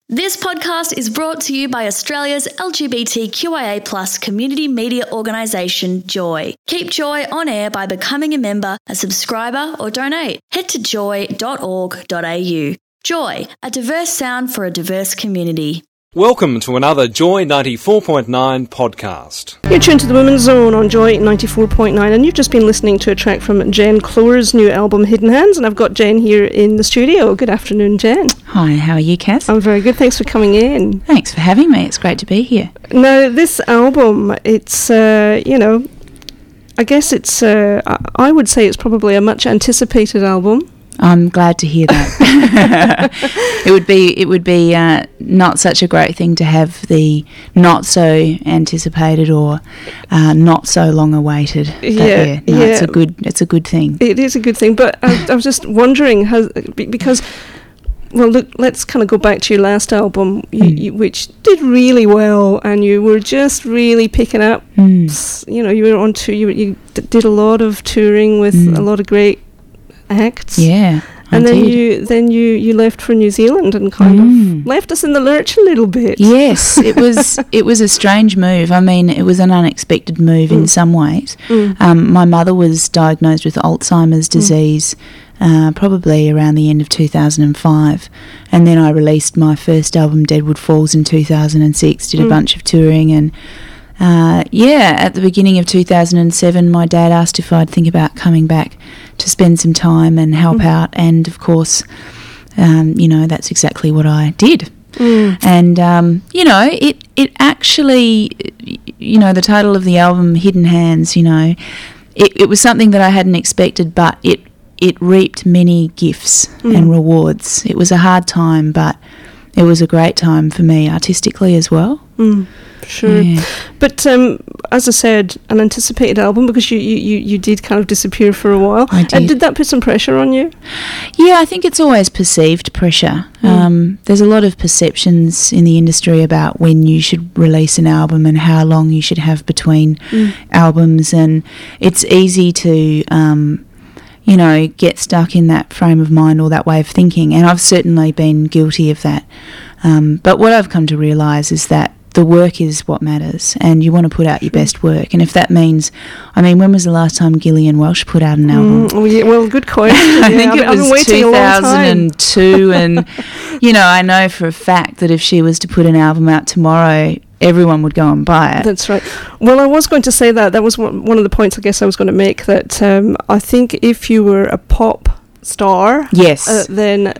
This podcast is brought to you by Australia's LGBTQIA+ community media organisation, Joy. Keep Joy on air by becoming a member, a subscriber or donate. Head to joy.org.au. Joy, a diverse sound for a diverse community. Welcome to another Joy 94.9 podcast. You're tuned to the Women's Zone on Joy 94.9, and you've just been listening to a track from Jen Cloher's new album Hidden Hands, and I've got Jen here in the studio. Good afternoon, Jen. Hi, how are you, Cass? I'm very good, thanks for coming in. Thanks for having me, it's great to be here. Now, this album, it's, I guess it's, I would say it's probably a much anticipated album. I'm glad to hear that. It would be not such a great thing to have the not so anticipated or not so long awaited. It's a good thing. It is a good thing, but I was just wondering because. Well, look, let's kind of go back to your last album, which did really well, and you were just really picking up. You know, you were on tour. You did a lot of touring with a lot of great acts. Yeah, and then you left for New Zealand and kind of left us in the lurch a little bit. Yes, it was a strange move. I mean, it was an unexpected move in some ways. My mother was diagnosed with Alzheimer's disease. Probably around the end of 2005, and then I released my first album, Deadwood Falls, in 2006, did a bunch of touring, and at the beginning of 2007 my dad asked if I'd think about coming back to spend some time and help out, and of course that's exactly what I did. And it actually, the title of the album, Hidden Hands, it was something that I hadn't expected, but it reaped many gifts and rewards. It was a hard time, but it was a great time for me artistically as well. Sure. Yeah. But as I said, an anticipated album, because you did kind of disappear for a while. I did. And did that put some pressure on you? Yeah, I think it's always perceived pressure. There's a lot of perceptions in the industry about when you should release an album and how long you should have between albums, and it's easy to get stuck in that frame of mind or that way of thinking, and I've certainly been guilty of that. But what I've come to realise is that the work is what matters, and you want to put out your best work. And if that means, when was the last time Gillian Welch put out an album? Good question. I think it was 2002, and I know for a fact that if she was to put an album out tomorrow, everyone would go and buy it. That's right. Well, I was going to say that was one of the points I guess I was going to make, that I think if you were a pop star, yes, then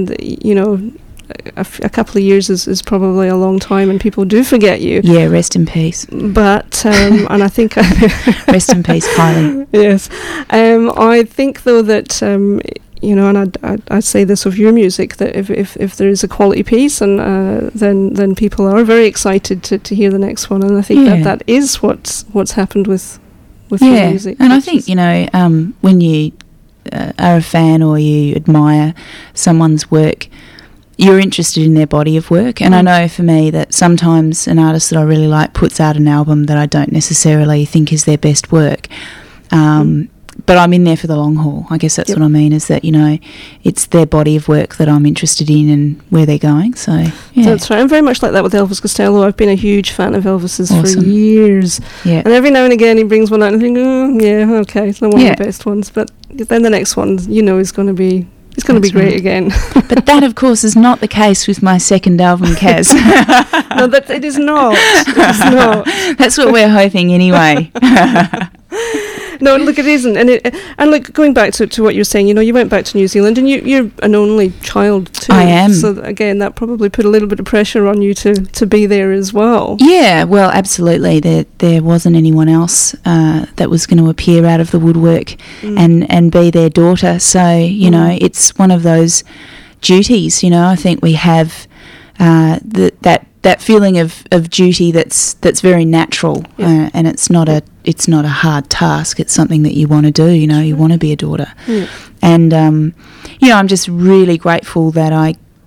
a couple of years is probably a long time, and people do forget you. Yeah, rest in peace. But and I think rest in peace, Kylie. Yes, I think though that and I say this of your music, that if there is a quality piece, and then people are very excited to hear the next one, and I think that is what's happened with your music. And I think when you are a fan or you admire someone's work, you're interested in their body of work. And I know for me that sometimes an artist that I really like puts out an album that I don't necessarily think is their best work. But I'm in there for the long haul. I guess that's what I mean, is that, it's their body of work that I'm interested in and where they're going. So, yeah. That's right. I'm very much like that with Elvis Costello. I've been a huge fan of Elvis's for years. Yeah. And every now and again he brings one out and I think, okay, it's not one of the best ones. But then the next one, is going to be... It's going to be great again. But that, of course, is not the case with my second album, Kaz. No, it is not. It's not. That's what we're hoping anyway. No, look, it isn't. And look, going back to what you're saying, you went back to New Zealand, and you're an only child too. I am. So again, that probably put a little bit of pressure on you to be there as well. Yeah, well, absolutely. There wasn't anyone else that was going to appear out of the woodwork and be their daughter. So, it's one of those duties. I think we have that feeling of duty that's very natural, and it's not a hard task. It's something that you want to do. You want to be a daughter, and I'm just really grateful that I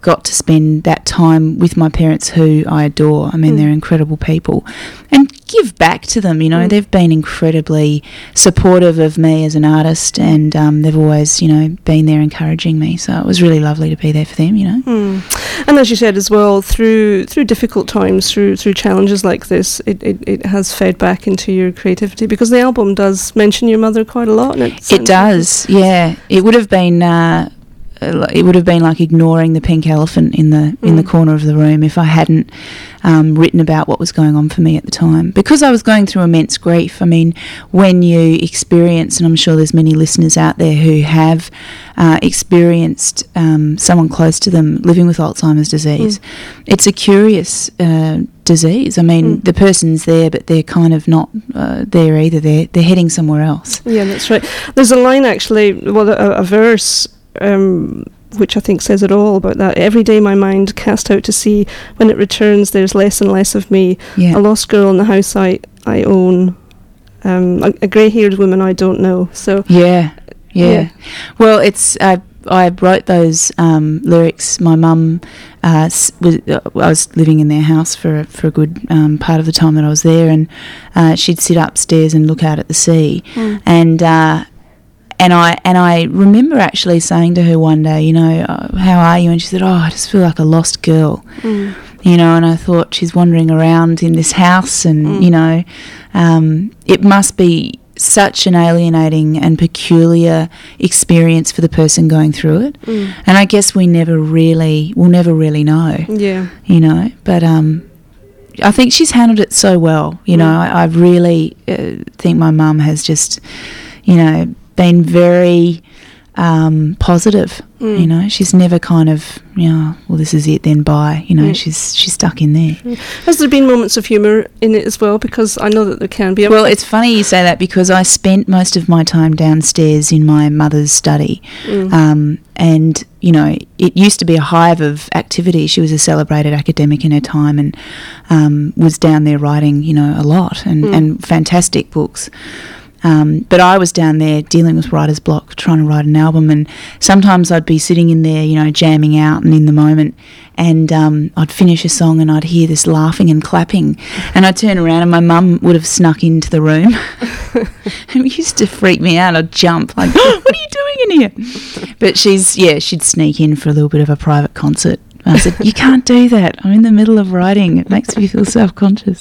got to spend that time with my parents, who I adore. I mean, they're incredible people, and give back to them. You know, they've been incredibly supportive of me as an artist, and they've always, you know, been there encouraging me. So it was really lovely to be there for them, you know. And as you said as well, through difficult times, through challenges like this, it has fed back into your creativity, because the album does mention your mother quite a lot. And it does, yeah. It would have been like ignoring the pink elephant in the corner of the room if I hadn't written about what was going on for me at the time, because I was going through immense grief. I mean, when you experience, and I'm sure there's many listeners out there who have experienced someone close to them living with Alzheimer's disease, it's a curious disease. I mean, the person's there, but they're kind of not there either. They're heading somewhere else. Yeah, that's right. There's a line, actually, well, a verse, which I think says it all about that. Every day my mind cast out to sea, when it returns there's less and less of me. A lost girl in the house I own, a grey-haired woman I don't know. So yeah. Well, it's I wrote those lyrics. My mum I was living in their house for a good part of the time that I was there, and she'd sit upstairs and look out at the sea, And I remember actually saying to her one day, you know, how are you? And she said, I just feel like a lost girl, you know, and I thought, she's wandering around in this house, and, you know, it must be such an alienating and peculiar experience for the person going through it. And I guess we'll never really know, you know, but I think she's handled it so well, you know. I really think my mum has just, you know, been very positive, you know. She's never kind of, you know, well, this is it, then bye, you know. She's stuck in there. Has there been moments of humour in it as well? Because I know that there can be. Well, it's funny you say that, because I spent most of my time downstairs in my mother's study, and, you know, it used to be a hive of activity. She was a celebrated academic in her time, and was down there writing, you know, a lot, and fantastic books. But I was down there dealing with writer's block, trying to write an album, and sometimes I'd be sitting in there, you know, jamming out and in the moment, and I'd finish a song and I'd hear this laughing and clapping, and I'd turn around and my mum would have snuck into the room. It used to freak me out. I'd jump like, what are you doing in here? But she'd sneak in for a little bit of a private concert. I said, you can't do that. I'm in the middle of writing. It makes me feel self-conscious.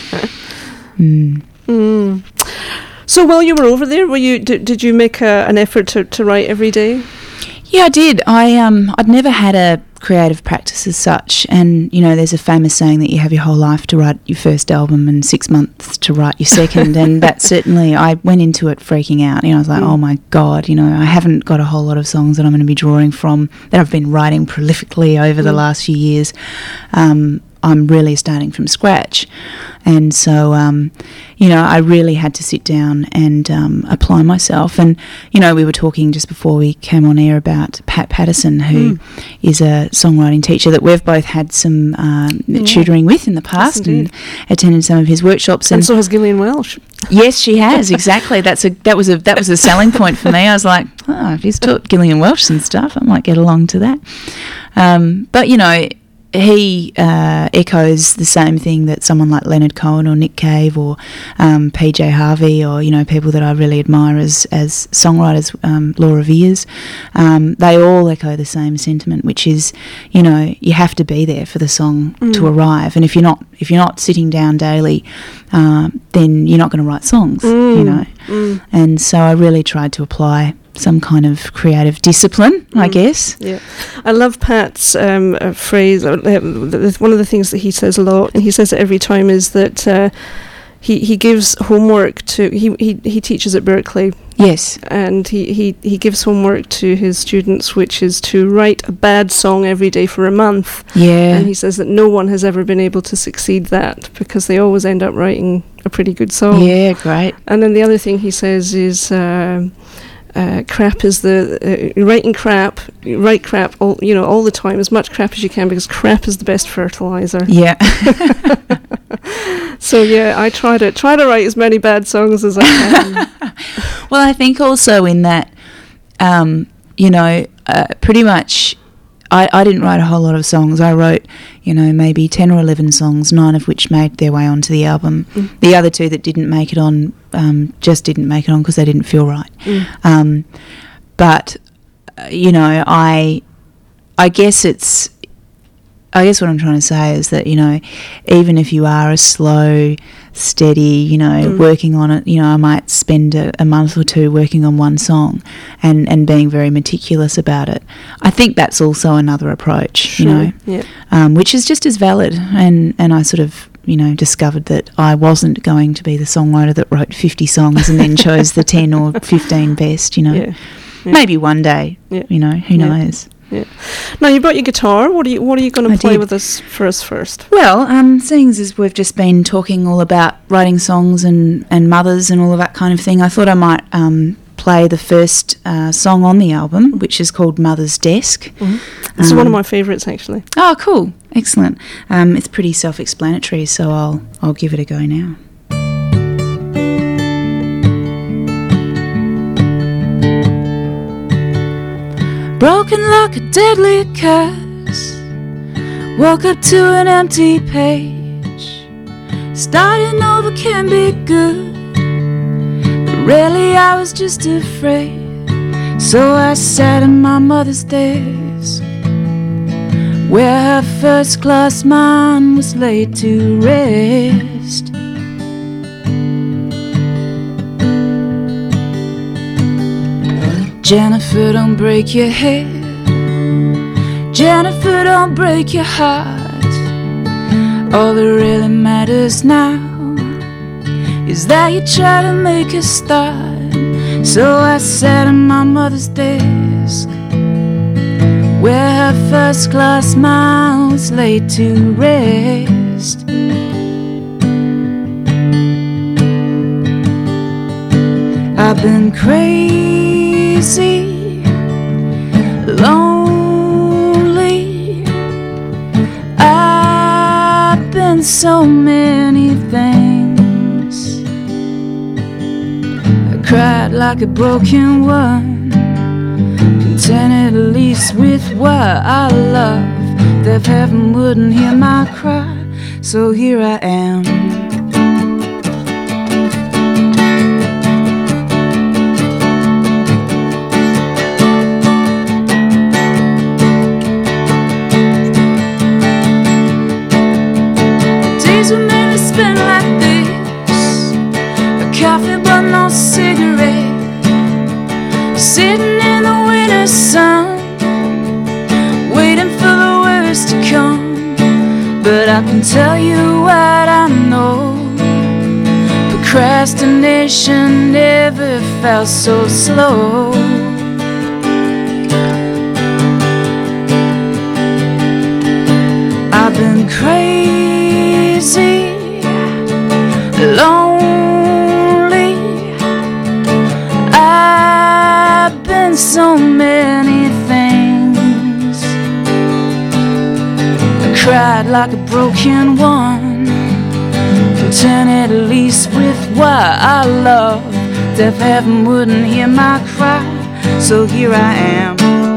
So while you were over there, did you make an effort to write every day? Yeah, I did. I'd never had a creative practice as such, and, you know, there's a famous saying that you have your whole life to write your first album and 6 months to write your second, and that certainly, I went into it freaking out. You know, I was like, oh my God, you know, I haven't got a whole lot of songs that I'm going to be drawing from, that I've been writing prolifically over the last few years. I'm really starting from scratch. And so, you know, I really had to sit down and apply myself. And, you know, we were talking just before we came on air about Pat Patterson, who is a songwriting teacher that we've both had some tutoring with in the past, and attended some of his workshops. And so has Gillian Welch. Yes, she has, exactly. That was a selling point for me. I was like, if he's taught Gillian Welch some stuff, I might get along to that. But, you know, he echoes the same thing that someone like Leonard Cohen or Nick Cave or PJ Harvey, or, you know, people that I really admire as songwriters, Laura Viers, they all echo the same sentiment, which is, you know, you have to be there for the song to arrive, and if you're not sitting down daily, then you're not going to write songs, you know. And so I really tried to apply some kind of creative discipline, I guess. Yeah, I love Pat's phrase. One of the things that he says a lot, and he says it every time, is that he gives homework to. He teaches at Berkeley. Yes, and he gives homework to his students, which is to write a bad song every day for a month. Yeah, and he says that no one has ever been able to succeed that, because they always end up writing a pretty good song. Yeah, great. And then the other thing he says is. Crap is writing crap. You write crap all the time, as much crap as you can, because crap is the best fertilizer. Yeah. So yeah, I try to write as many bad songs as I can. Well, I think also in that, you know, pretty much I didn't write a whole lot of songs. I wrote, maybe 10 or 11 songs, 9 of which made their way onto the album. The other 2 that didn't make it on just didn't make it on because they didn't feel right. But, I guess what I'm trying to say is that, even if you are a slow, steady, working on it, I might spend a month or 2 working on one song and being very meticulous about it. I think that's also another approach, which is just as valid. And I sort of, discovered that I wasn't going to be the songwriter that wrote 50 songs and then chose the 10 or 15 best, Maybe one day, who knows. Yeah. Now you brought your guitar. What are you going to play with us for us first? Well, seeing as we've just been talking all about writing songs and mothers and all of that kind of thing, I thought I might play the first song on the album, which is called Mother's Desk. This is one of my favourites, actually. Oh, cool. Excellent. It's pretty self-explanatory, so I'll give it a go now. Broken like a deadly curse, woke up to an empty page. Starting over can be good, but really I was just afraid. So I sat at my mother's desk, where her first-class mind was laid to rest. Jennifer, don't break your head. Jennifer, don't break your heart. All that really matters now is that you try to make a start. So I sat at my mother's desk, where her first-class mind was laid to rest. I've been crazy, lonely. I've been so many things. I cried like a broken one, contented at least with what I love. Deaf heaven wouldn't hear my cry, so here I am. Days were mainly spent like this, a coffee but no cigarette, sitting in the winter sun, waiting for the worst to come. But I can tell you what I know, procrastination never felt so slow. I've been crazy, lonely. I've been so many things. I cried like a broken one, contented at least with what I love. Deaf heaven wouldn't hear my cry, so here I am.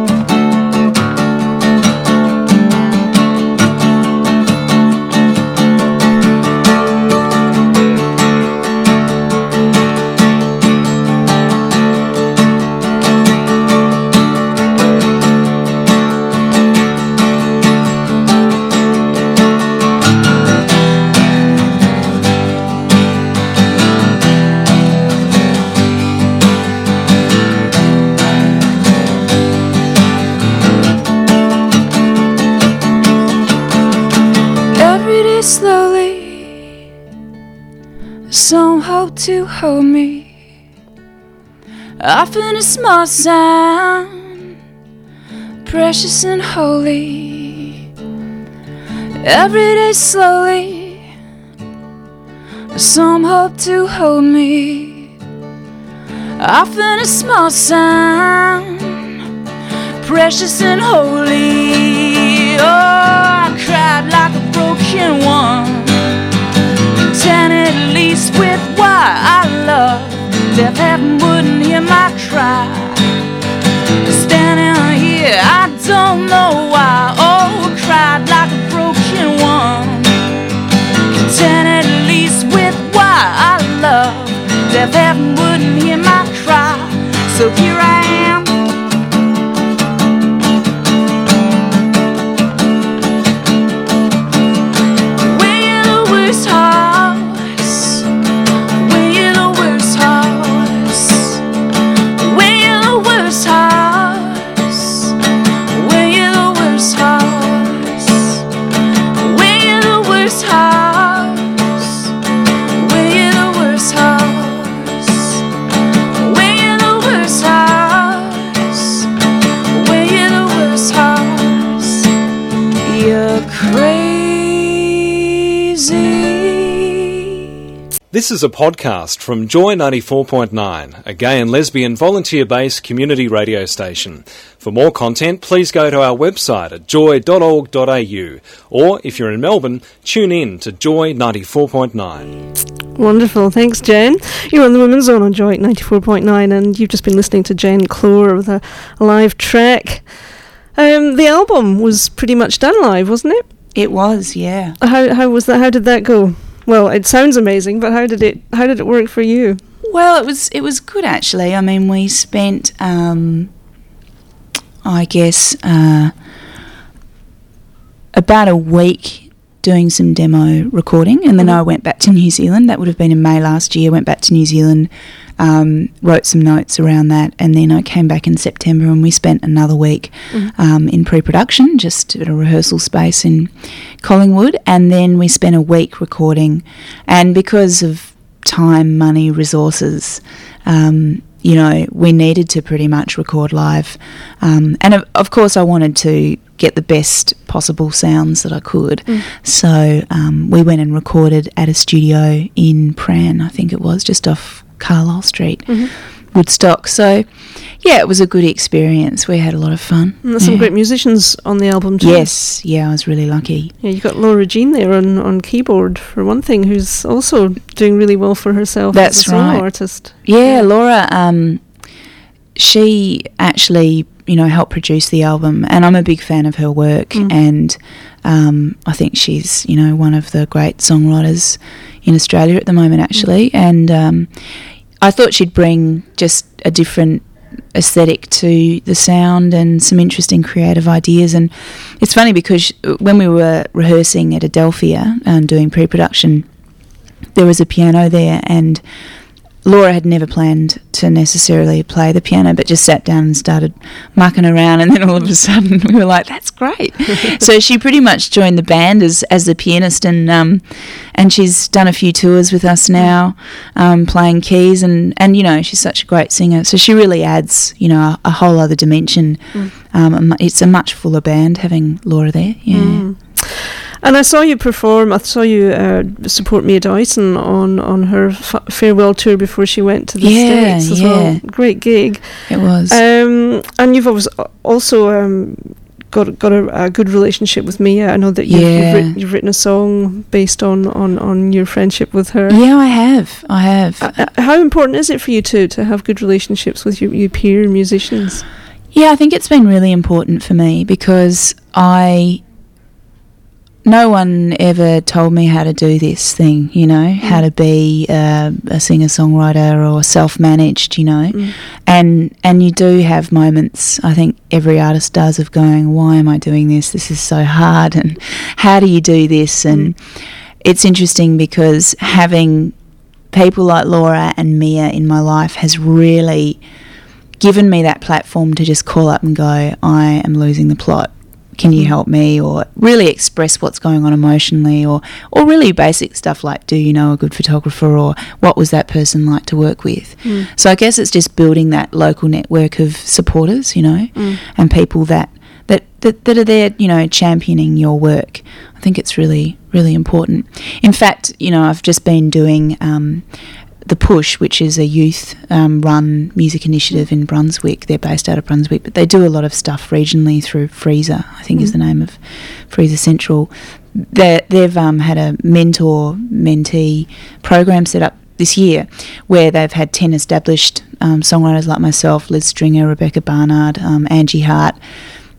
Slowly, some hope to hold me. Often a small sound, precious and holy. Every day slowly, some hope to hold me. Often a small sound, precious and holy. Oh, I cried like a broken one, contented at least with what I love. Deaf heaven wouldn't hear my cry. Standing here, I don't know why. Oh, cried like a broken one, content at least with why I love. Death heaven wouldn't hear my cry, so here I am. We're the worst horse, we're the worst horse, we're the worst horse, we're the worst horse, we're the worst horse, we're the worst horse, we're the worst horse, we're the worst horse. You're crazy. This is a podcast from Joy 94.9, a gay and lesbian volunteer-based community radio station. For more content, please go to our website at joy.org.au, or if you're in Melbourne, tune in to Joy 94.9. Wonderful, thanks Jen. You're on the Women's Zone on Joy 94.9 and you've just been listening to Jen Clore with a live track. The album was pretty much done live, wasn't it? It was, yeah. How was that? How did that go? Well, it sounds amazing, but how did it work for you? Well, it was good actually. I mean, we spent, I guess, about a week doing some demo recording, and then I went back to New Zealand. That would have been in May last year. Went back to New Zealand, wrote some notes around that, and then I came back in September and we spent another week in pre-production, just at a rehearsal space in Collingwood, and then we spent a week recording. And because of time, money, resources, you know, we needed to pretty much record live. And of course I wanted to get the best possible sounds that I could. So we went and recorded at a studio in Pran, I think it was, just off Carlisle Street, Woodstock. So, yeah, it was a good experience. We had a lot of fun. And there's some great musicians on the album too. Yes, yeah, I was really lucky. Yeah, you've got Laura Jean there on keyboard, for one thing, who's also doing really well for herself as a solo artist. Yeah, Laura, she actually, you know, helped produce the album, and I'm a big fan of her work, and I think she's, you know, one of the great songwriters in Australia at the moment, actually, and I thought she'd bring just a different aesthetic to the sound and some interesting creative ideas. And it's funny because when we were rehearsing at Adelphia and doing pre-production, there was a piano there, and Laura had never planned to necessarily play the piano, but just sat down and started mucking around, and then all of a sudden we were like, that's great. So she pretty much joined the band as the pianist, and she's done a few tours with us now, playing keys, and you know, she's such a great singer. So she really adds, you know, a whole other dimension. It's a much fuller band having Laura there, yeah. And I saw you perform. I saw you support Mia Dyson on her farewell tour before she went to the States as well. Great gig. It was. And you've also got a good relationship with Mia. I know that you've written a song based on your friendship with her. Yeah, I have. How important is it for you to have good relationships with your peer musicians? Yeah, I think it's been really important for me because no one ever told me how to do this thing, you know, how to be a singer-songwriter or self-managed, you know. And you do have moments, I think every artist does, of going, why am I doing this? This is so hard, and how do you do this? And it's interesting because having people like Laura and Mia in my life has really given me that platform to just call up and go, I am losing the plot. Can you help me? Or really express what's going on emotionally, or really basic stuff like, do you know a good photographer, or what was that person like to work with? So I guess it's just building that local network of supporters, you know, and people that are there, you know, championing your work. I think it's really, really important. In fact, you know, I've just been doing The Push, which is a youth-run music initiative in Brunswick. They're based out of Brunswick, but they do a lot of stuff regionally through Freezer, I think is the name of Freezer Central. They've had a mentor-mentee program set up this year where they've had 10 established songwriters like myself, Liz Stringer, Rebecca Barnard, Angie Hart,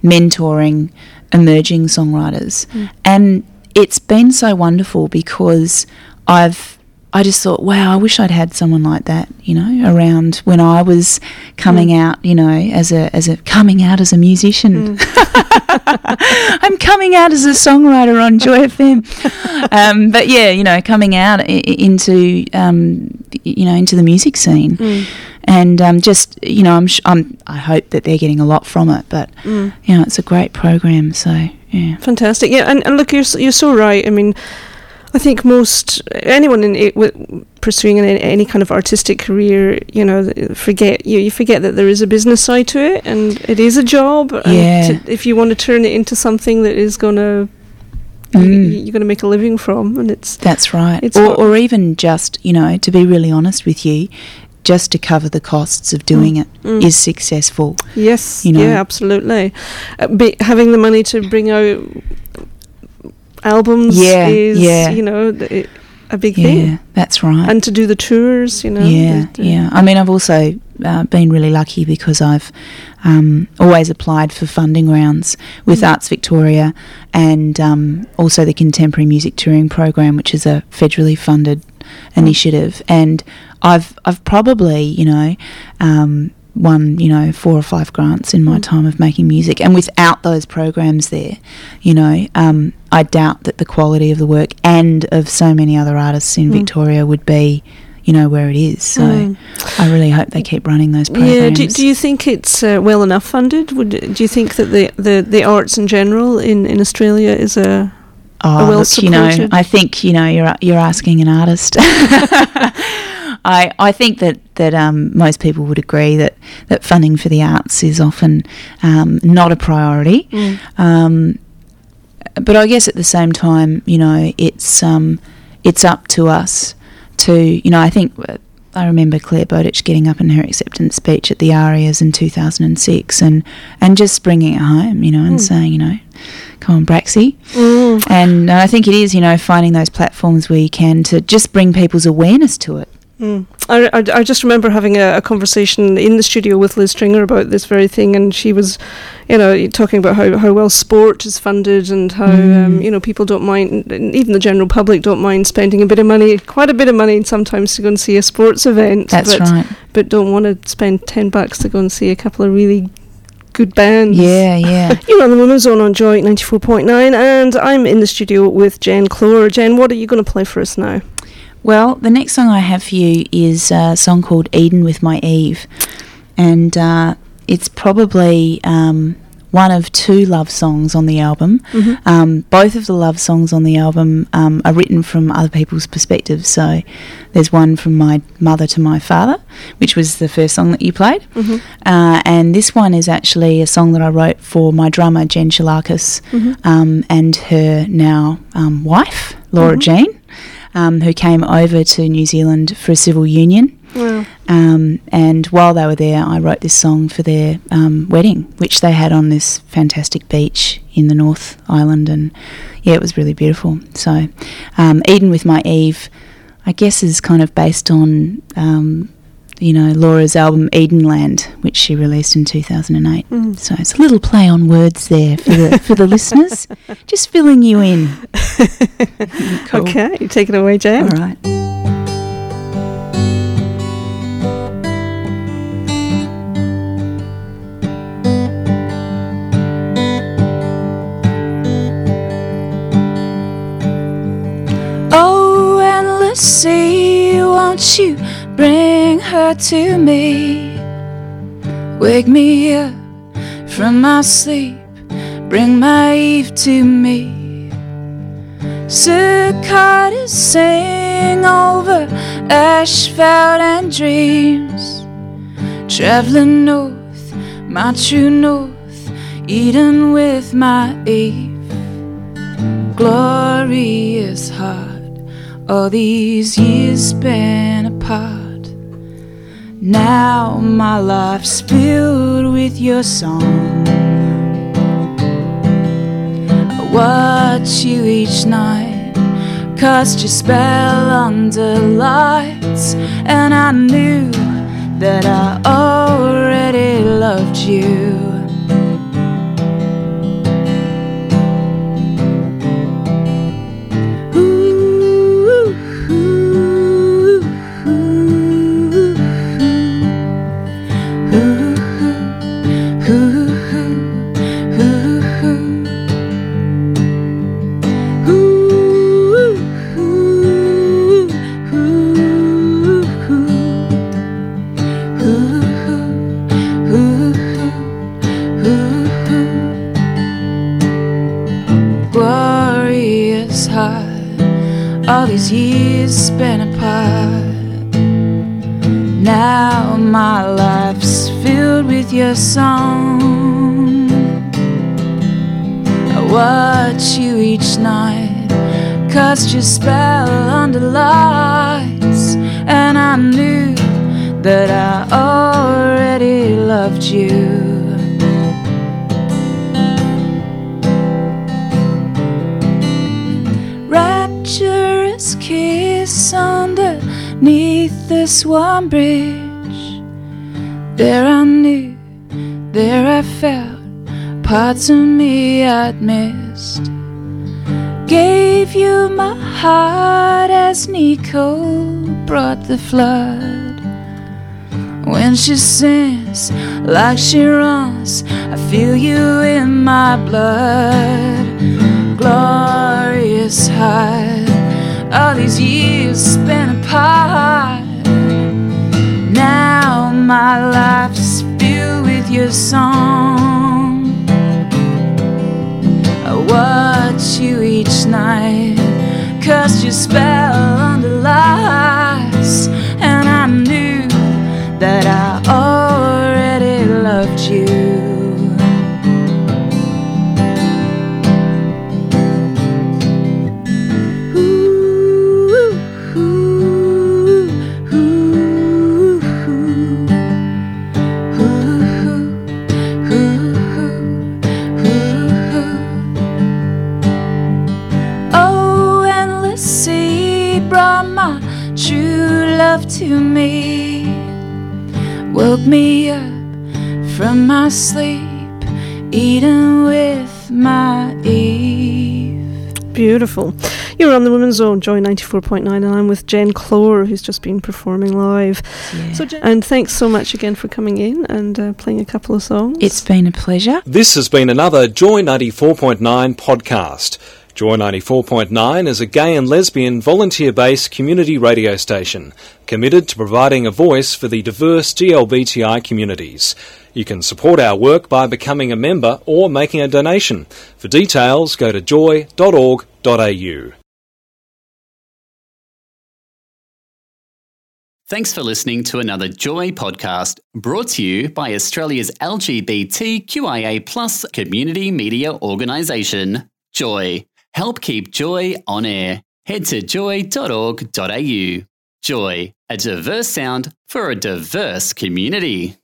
mentoring emerging songwriters. And it's been so wonderful because I just thought, wow, I wish I'd had someone like that, you know, around when I was coming out, you know, as a coming out as a musician. I'm coming out as a songwriter on Joy FM. But yeah, you know, coming out into you know, into the music scene. And just, you know, I hope that they're getting a lot from it, but you know, it's a great program, so yeah. Fantastic. Yeah, and look, you're so right. I mean, I think anyone pursuing any kind of artistic career, you know, you forget that there is a business side to it, and it is a job. Yeah. And if you want to turn it into something that is going to you're going to make a living from, and that's right. Or even just, you know, to be really honest with you, just to cover the costs of doing it is successful. Yes. You know? Yeah, absolutely. Having the money to bring out albums is, you know, a big thing. Yeah, that's right. And to do the tours, you know. Yeah. I mean, I've also been really lucky because I've always applied for funding rounds with Arts Victoria and also the Contemporary Music Touring Program, which is a federally funded initiative. And I've probably, you know, won, you know, 4 or 5 grants in my time of making music, and without those programs there, you know, I doubt that the quality of the work and of so many other artists in Victoria would be, you know, where it is. So I really hope they keep running those programs. Yeah. Do you think it's well enough funded? Do you think that the arts in general in Australia is a well supported? You know, I think, you know, you're asking an artist. I think that most people would agree that funding for the arts is often not a priority. But I guess at the same time, you know, it's up to us to, you know, I think I remember Claire Bowditch getting up in her acceptance speech at the ARIAs in 2006 and just bringing it home, you know, and saying, you know, come on, Braxy. And I think it is, you know, finding those platforms where you can to just bring people's awareness to it. I just remember having a conversation in the studio with Liz Stringer about this very thing, and she was, you know, talking about how well sport is funded and how, you know, people don't mind, even the general public don't mind spending quite a bit of money sometimes to go and see a sports event. That's right. But don't want to spend $10 to go and see a couple of really good bands. Yeah. You're on the Mono Zone on Joy 94.9, and I'm in the studio with Jen Clore. Jen, what are you going to play for us now? Well, the next song I have for you is a song called Eden with My Eve, and it's probably one of 2 love songs on the album. Both of the love songs on the album are written from other people's perspectives. So there's one from my mother to my father, which was the first song that you played, and this one is actually a song that I wrote for my drummer, Jen Chalakis, and her now wife, Laura Jean. Who came over to New Zealand for a civil union. Wow. And while they were there, I wrote this song for their wedding, which they had on this fantastic beach in the North Island. And, yeah, it was really beautiful. So Eden with My Eve, I guess, is kind of based on, you know, Laura's album Edenland, which she released in 2008. So it's a little play on words there for the listeners, just filling you in. Cool. Okay, you take it away, Jen. All right. Oh, endless sea, won't you bring her to me? Wake me up from my sleep, bring my Eve to me. Cicadas sing over asphalt and dreams, traveling north, my true north, Eden with my Eve. Glorious heart, all these years spent apart, now my life's filled with your song. Watch you each night, cast your spell under lights, and I knew that I already loved you. glorious high, all these years spent apart. Now my life's filled with your song. I watch you each night, cast your spell under lights, and I knew that I already loved you. Rapturous kiss underneath this one bridge. There I knew, there I felt parts of me I'd missed. Gave you my heart as Nicole brought the flood. When she sings like she runs, I feel you in my blood. Glorious high, all these years spent apart. Now my life's filled with your song. I watch you each night, cast your spell under lights, and I knew that I already loved you. To me, woke me up from my sleep, eating with my Eve. Beautiful. You're on the Women's Zone, Joy 94.9, and I'm with Jen Clore, who's just been performing live. Yeah. So, Jen, and thanks so much again for coming in and playing a couple of songs. It's been a pleasure. This has been another Joy 94.9 podcast. Joy 94.9 is a gay and lesbian volunteer-based community radio station committed to providing a voice for the diverse GLBTI communities. You can support our work by becoming a member or making a donation. For details, go to joy.org.au. Thanks for listening to another Joy podcast brought to you by Australia's LGBTQIA+ community media organisation, Joy. Help keep Joy on air. Head to joy.org.au. Joy, a diverse sound for a diverse community.